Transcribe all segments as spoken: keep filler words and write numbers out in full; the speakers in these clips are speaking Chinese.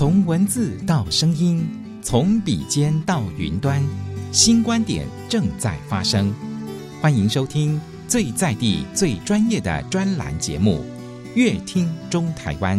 从文字到声音，从笔尖到云端，新观点正在发生。欢迎收听最在地、最专业的专栏节目《乐听中台湾》。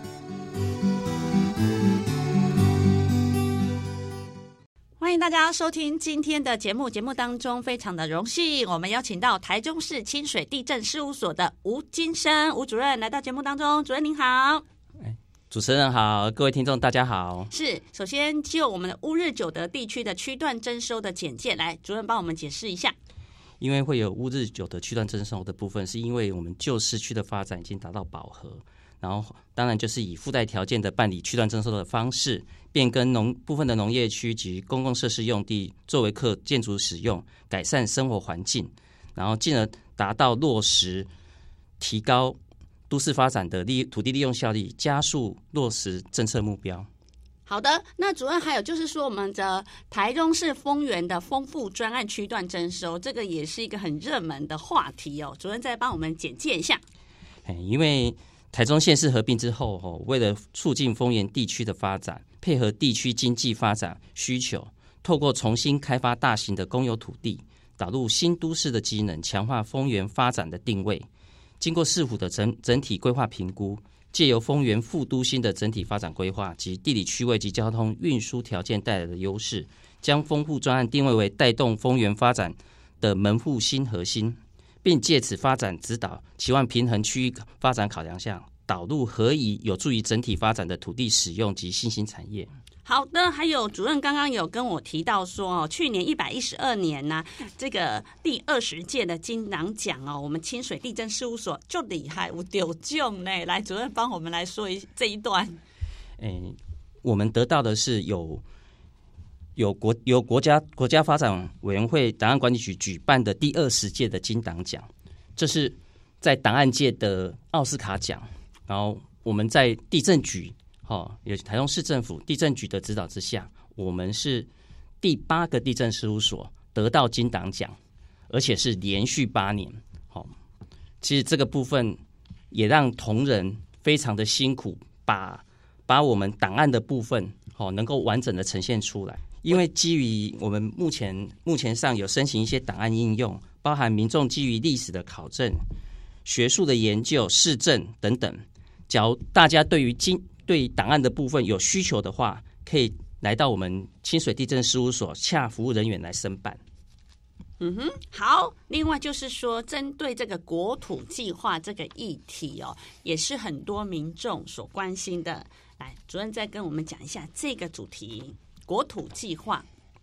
欢迎大家收听今天的节目。节目当中非常的荣幸，我们邀请到台中市清水地政事务所的吴金生吴主任来到节目当中。主任您好。 主持人好，各位听众大家好。 是，首先就我们的乌日九德地区的区段征收的简介，来主任帮我们解释一下。 因为会有乌日九德区段征收的部分，是因为我们旧市区的发展已经达到饱和，然后当然就是以附带条件的办理区段征收的方式，变更农部分的农业区及公共设施用地作为可建筑使用，改善生活环境，然后进而达到落实提高都市发展的利土地利用效率，加速落实政策目标。 好的，那主任还有就是说我们的台中市丰原的丰富专案区段征收，这个也是一个很热门的话题哦。主任再帮我们简介一下。 因为台中县市合并之后，为了促进丰原地区的发展，配合地区经济发展需求，透过重新开发大型的公有土地，导入新都市的机能，强化丰原发展的定位。经过市府的 整, 整体规划评估，借由丰原副都心的整体发展规划及地理区位及交通运输条件带来的优势，将丰富专案定位为带动丰原发展的门户新核心，并借此发展指导，期望平衡区域发展考量下，导入合宜有助于整体发展的土地使用及新兴产业。 好的，还有主任刚刚有跟我提到说，去年一百一十二年呢、啊，这个第二十届的金囊奖哦，我们清水地政事务所就厉害，有得奖呢。来，主任帮我们来说一这一段。 诶，我们得到的是有有国由国家国家发展委员会档案管理局举办的第二十届的金囊奖，这是在档案界的奥斯卡奖，然后我们在地政局。哦，有台中市政府地政局的指导之下，我们是第八个地政事务所得到金档奖，而且是连续八年。好、哦，其实这个部分也让同仁非常的辛苦，把把我们档案的部分哦能够完整的呈现出来。因为基于我们目前目前上有申请一些档案应用，包含民众基于历史的考证、学术的研究、市政等等。假如大家对于金对档案的部分有需求的话，可以来到我们清水地政事务所洽服务人员来申办。 嗯哼，好。另外就是说，针对这个国土计划这个议题哦，也是很多民众所关心的。来，主任再跟我们讲一下这个主题——国土计划。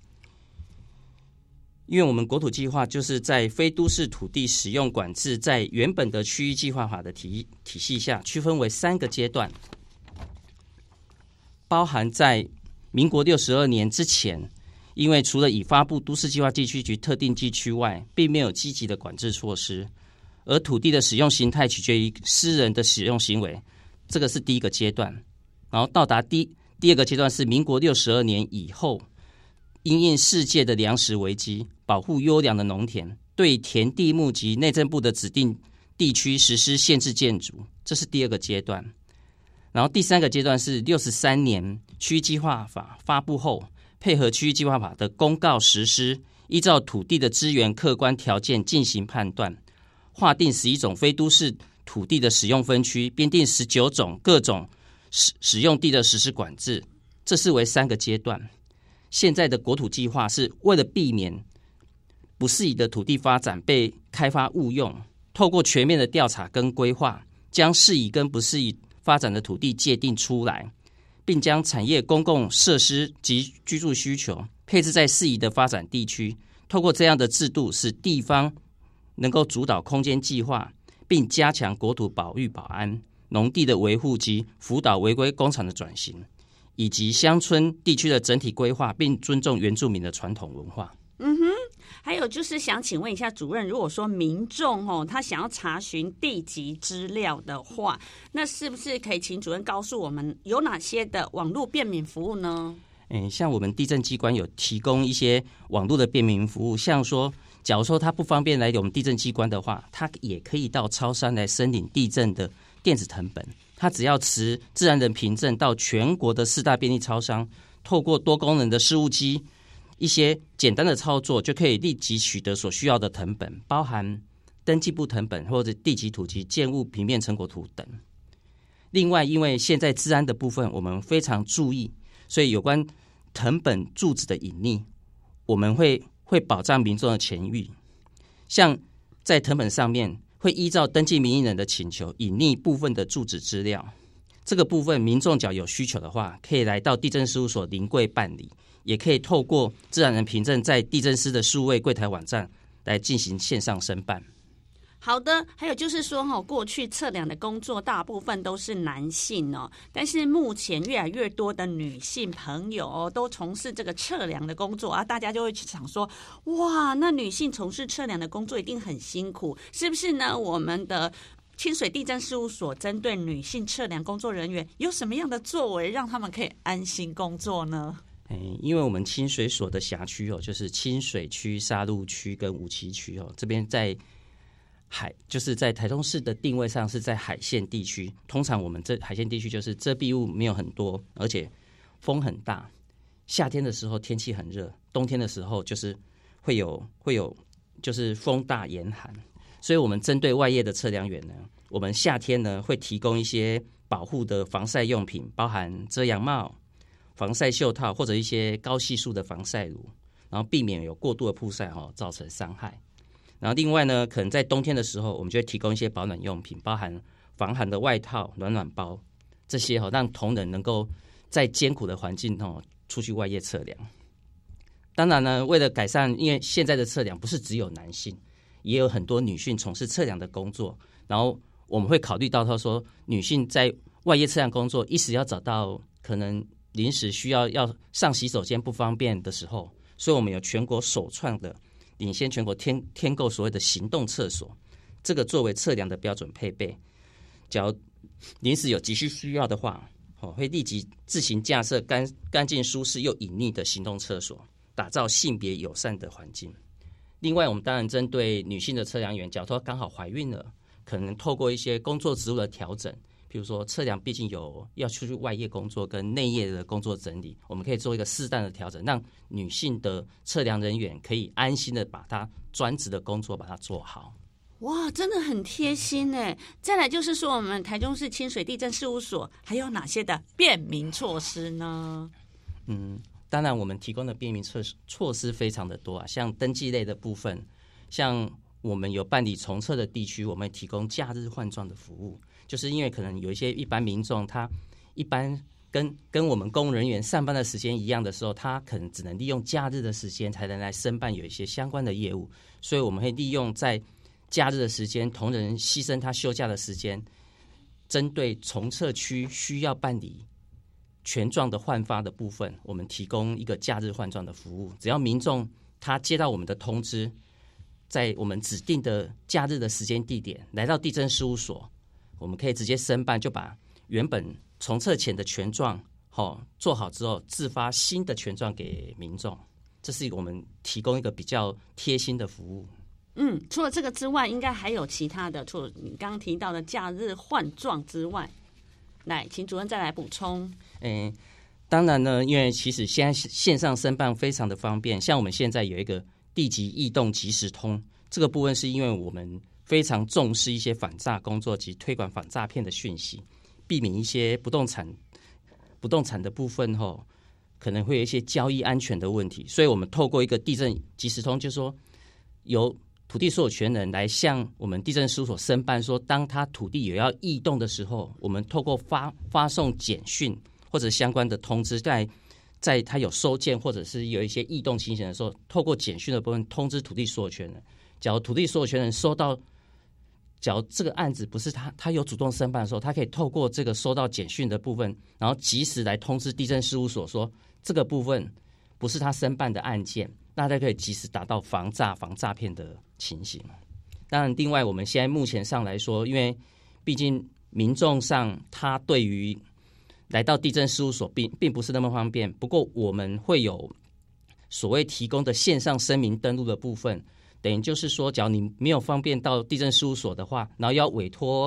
因为我们国土计划就是在非都市土地使用管制，在原本的区域计划法的 体, 体系下，区分为三个阶段。包含在民国六十二年之前，因为除了已发布都市计划地区及特定地区外，并没有积极的管制措施，而土地的使用形态取决于私人的使用行为，这个是第一个阶段。然后到达第第二个阶段是民国六十二年以后，因应世界的粮食危机，保护优良的农田，对田地目及内政部的指定地区实施限制建筑，这是第二个阶段。然后第三个阶段是六十三年区域计划法发布后，配合区域计划法的公告实施，依照土地的资源客观条件进行判断，划定十一种非都市土地的使用分区，编定十九种各种使使用地的实施管制，这是为三个阶段。现在的国土计划是为了避免不适宜的土地发展被开发误用，透过全面的调查跟规划，将适宜跟不适宜发展的土地界定出来，并将产业公共设施及居住需求配置在适宜的发展地区。透过这样的制度，使地方能够主导空间计划，并加强国土保育保安、农地的维护及辅导违规工厂的转型，以及乡村地区的整体规划，并尊重原住民的传统文化。 嗯哼，还有就是想请问一下主任，如果说民众哦他想要查询地籍资料的话，那是不是可以请主任告诉我们有哪些的网络便民服务呢？ 诶，像我们地政机关有提供一些网络的便民服务，像说假如说他不方便来我们地政机关的话，他也可以到超商来申领地政的电子誊本， 他只要持自然人凭证到全国的四大便利超商，透过多功能的事务机，一些简单的操作，就可以立即取得所需要的誊本，包含登记簿誊本或者地籍图及建物平面成果图等。另外，因为现在治安的部分我们非常注意，所以有关誊本住址的隐匿，我们会会保障民众的权益。像在誊本上面会依照登记名义人的请求隐匿部分的住址资料，这个部分民众只要有需求的话，可以来到地政事务所临柜办理，也可以透过自然人凭证在地政司的数位柜台网站来进行线上申办。 好的，还有就是说哈，过去测量的工作大部分都是男性哦，但是目前越来越多的女性朋友哦，都从事这个测量的工作啊，大家就会去想说，哇，那女性从事测量的工作一定很辛苦，是不是呢？我们的清水地政事务所针对女性测量工作人员有什么样的作为，让他们可以安心工作呢？ 因为我们清水所的辖区哦，就是清水区、沙鹿区跟五期区哦，这边在海，就是在台中市的定位上是在海线地区。通常我们这海线地区就是遮蔽物没有很多，而且风很大。夏天的时候天气很热，冬天的时候就是会有会有就是风大严寒。所以我们针对外业的测量员呢，我们夏天呢会提供一些保护的防晒用品，包含遮阳帽、防晒袖套或者一些高系数的防晒乳，然后避免有过度的曝晒哈造成伤害。然后另外呢，可能在冬天的时候，我们就会提供一些保暖用品，包含防寒的外套、暖暖包这些哈，让同仁能够在艰苦的环境哈出去外业测量。当然呢，为了改善，因为现在的测量不是只有男性，也有很多女性从事测量的工作，然后我们会考虑到他说，女性在外业测量工作一时要找到可能临时需要要上洗手间不方便的时候，所以我们有全国首创的领先全国添添购所谓的行动厕所，这个作为测量的标准配备。只要临时有急需需要的话，会立即自行架设干干净、舒适又隐匿的行动厕所，打造性别友善的环境。另外，我们当然针对女性的测量员，假如说刚好怀孕了，可能透过一些工作职务的调整，比如说测量毕竟有要出去外业工作跟内业的工作整理，我们可以做一个适当的调整，让女性的测量人员可以安心的把她专职的工作把它做好。 哇，真的很贴心耶。再来就是说，我们台中市清水地政事务所还有哪些的便民措施呢？ 嗯，当然我们提供的便民措施措施非常的多啊，像登记类的部分，像我们有办理重测的地区，我们提供假日换装的服务，就是因为可能有一些一般民众他一般跟跟我们公务人员上班的时间一样的时候，他可能只能利用假日的时间才能来申办有一些相关的业务，所以我们会利用在假日的时间，同仁牺牲他休假的时间，针对重测区需要办理权状的换发的部分，我们提供一个假日换状的服务。只要民众他接到我们的通知，在我们指定的假日的时间地点来到地政事务所，我们可以直接申办，就把原本重测前的权状、哦、做好之后，自发新的权状给民众。这是我们提供一个比较贴心的服务。 嗯，除了这个之外，应该还有其他的，除了你刚刚提到的假日换状之外，来，请主任再来补充。 诶，当然呢，因为其实现在线上申办非常的方便，像我们现在有一个地籍异动即时通，这个部分是因为我们非常重视一些反诈工作及推广反诈骗的讯息，避免一些不动产不动产的部分后可能会有一些交易安全的问题，所以我们透过一个地政即时通，就是说由土地所有权人来向我们地政事务所申办说，当他土地有要异动的时候，我们透过发发送简讯或者相关的通知，在在他有收件或者是有一些异动情形的时候，透过简讯的部分通知土地所有权人。假如土地所有权人收到，假如这个案子不是他他有主动申办的时候，他可以透过这个收到简讯的部分，然后及时来通知地政事务所说这个部分不是他申办的案件，那他可以及时达到防诈防诈骗的情形。当然另外我们现在目前上来说，因为毕竟民众上他对于来到地政事务所并并不是那么方便，不过我们会有所谓提供的线上声明登录的部分，等于就是说假如你没有方便到地政事务所的话，然后要委托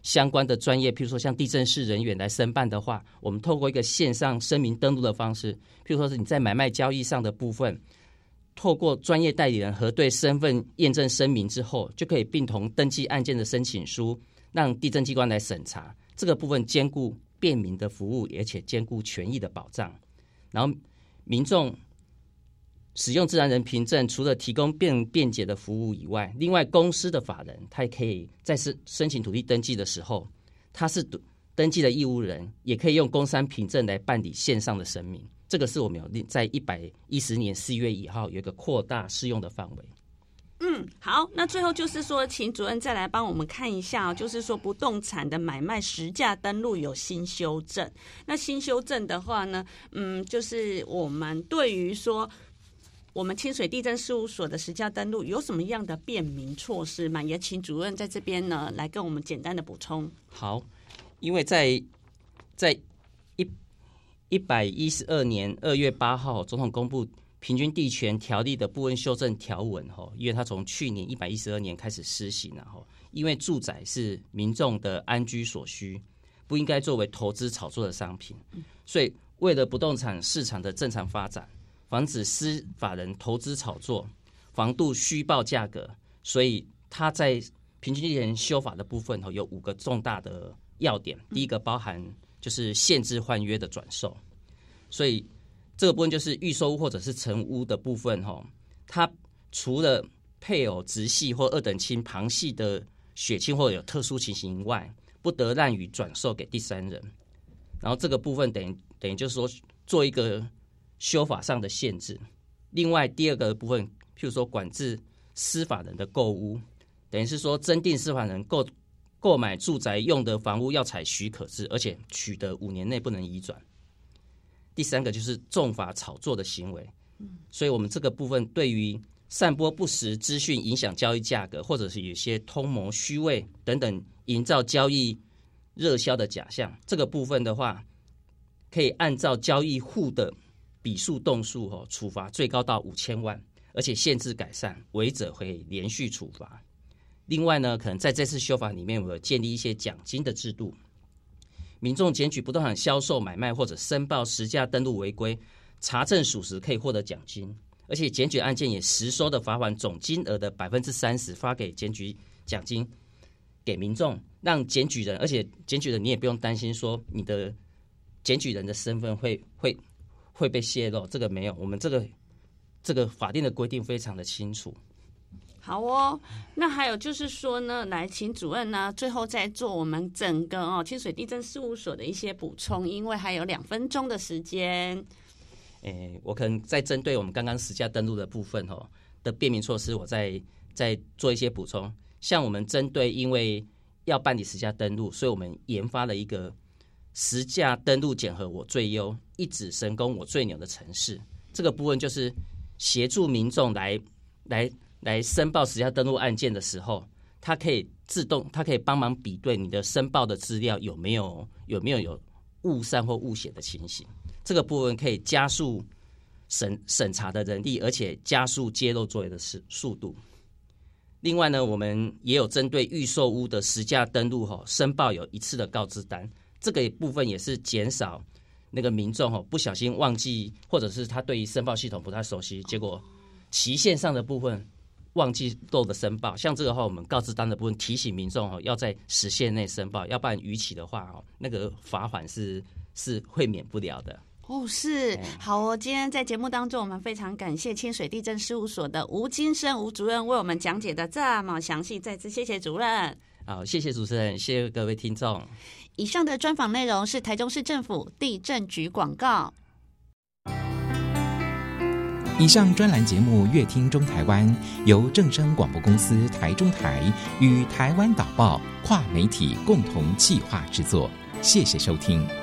相关的专业，譬如说像地政士人员来申办的话，我们透过一个线上声明登录的方式，譬如说是你在买卖交易上的部分，透过专业代理人核对身份验证声明之后，就可以并同登记案件的申请书，让地政机关来审查。这个部分兼顾便民的服务，而且兼顾权益的保障。然后民众使用自然人凭证，除了提供便便捷的服务以外，另外公司的法人他也可以在申申请土地登记的时候，他是登记的义务人，也可以用工商凭证来办理线上的声明。这个是我们有在一百一十年四月一号有一个扩大适用的范围。 嗯，好，那最后就是说，请主任再来帮我们看一下、哦，就是说不动产的买卖实价登录有新修正。那新修正的话呢，嗯，就是我们对于说我们清水地政事务所的实价登录有什么样的便民措施吗？也请主任在这边呢来跟我们简单的补充。 好，因为在在一一百一十二年二月八号，总统公布平均地权条例的部分修正条文，因为它从去年一百一十二年开始施行，因为住宅是民众的安居所需，不应该作为投资炒作的商品，所以为了不动产市场的正常发展，防止私法人投资炒作，防杜虚报价格，所以它在平均地权修法的部分有五个重大的要点。第一个包含就是限制换约的转售，所以这个部分就是预售屋或者是成屋的部分，它除了配偶、直系或二等亲、旁系的血亲或者有特殊情形以外，不得滥予转售给第三人。然后这个部分等于等于就是说做一个修法上的限制。另外第二个部分，譬如说管制私法人的购屋，等于是说增订私法人购购买住宅用的房屋要采许可制，而且取得五年内不能移转。第三个就是重罚炒作的行为，所以我们这个部分对于散播不实资讯影响交易价格，或者是有些通谋虚伪等等营造交易热销的假象，这个部分的话，可以按照交易户的笔数栋数、哦、处罚最高到五千万，而且限制改善，违者会连续处罚。另外呢，可能在这次修法里面，我有建立一些奖金的制度。民众检举不动产销售、买卖或者申报实价登录违规，查证属实可以获得奖金，而且检举案件也实收的罚款总金额的百分之三十发给检举奖金给民众，让检举人，而且检举人你也不用担心说你的检举人的身份会会会被泄露，这个没有，我们这个这个法定的规定非常的清楚。 好哦，那还有就是说呢，来请主任呢，最后再做我们整个哦清水地政事务所的一些补充，因为还有两分钟的时间。 诶，我可能在针对我们刚刚实价登录的部分哦的便民措施，我再再做一些补充。像我们针对因为要办理实价登录，所以我们研发了一个实价登录检核我最优，一指神功我最牛的程式。这个部分就是协助民众来来。来申报实价登录案件的时候，它可以自动，它可以帮忙比对你的申报的资料有没有有没有有误删或误写的情形。这个部分可以加速审审查的人力，而且加速揭露作业的速度。另外呢，我们也有针对预售屋的实价登录吼申报有一次的告知单，这个部分也是减少那个民众吼不小心忘记，或者是他对于申报系统不太熟悉，结果期限上的部分忘记漏的申报，像这个话，我们告知单的部分提醒民众哦，要在时限内申报，要不然逾期的话哦，那个罚款是是会免不了的。 哦，是好哦。今天在节目当中，我们非常感谢清水地政事务所的吴金生吴主任为我们讲解的这么详细，再次谢谢主任。 好，谢谢主持人，谢谢各位听众。 以上的专访内容是台中市政府地政局广告。 以上专栏节目《乐听中台湾》由正声广播公司台中台与台湾导报跨媒体共同企划制作，谢谢收听。